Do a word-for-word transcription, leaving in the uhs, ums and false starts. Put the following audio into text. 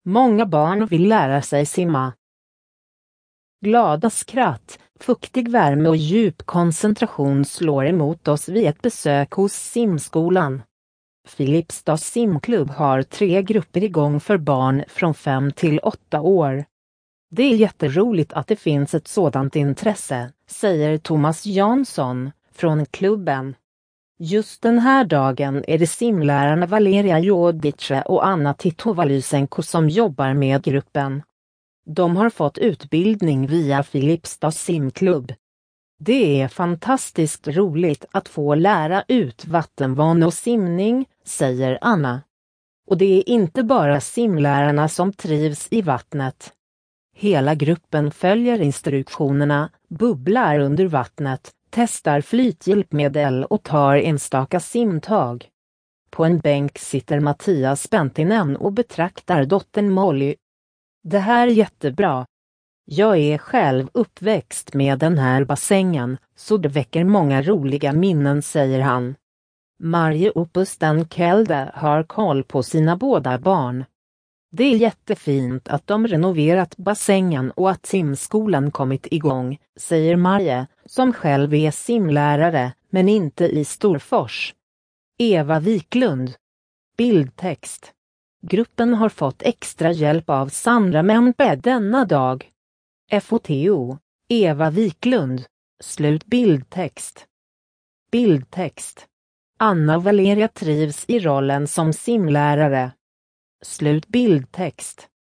Många barn vill lära sig simma. Glada skratt, fuktig värme och djup koncentration slår emot oss vid ett besök hos simskolan. Filipstads simklubb har tre grupper igång för barn från fem till åtta år. Det är jätteroligt att det finns ett sådant intresse, säger Thomas Jansson från klubben. Just den här dagen är det simlärarna Valeria Jodice och Anna Titovalysenko som jobbar med gruppen. De har fått utbildning via Filipstads simklubb. Det är fantastiskt roligt att få lära ut vattenvana och simning, säger Anna. Och det är inte bara simlärarna som trivs i vattnet. Hela gruppen följer instruktionerna, bubblar under vattnet, testar flythjälpmedel och tar enstaka simtag. På en bänk sitter Mattias Pentinen och betraktar dottern Molly. Det här är jättebra. Jag är själv uppväxt med den här bassängen, så det väcker många roliga minnen, säger han. Marje Opusten Kelde har koll på sina båda barn. Det är jättefint att de renoverat bassängen och att simskolan kommit igång, säger Marje, som själv är simlärare, men inte i Storfors. Eva Wiklund. Bildtext. Gruppen har fått extra hjälp av Sandra Mempe denna dag. F O T O. Eva Wiklund. Slut bildtext. Bildtext. Anna Valeria trivs i rollen som simlärare. Slut bildtext.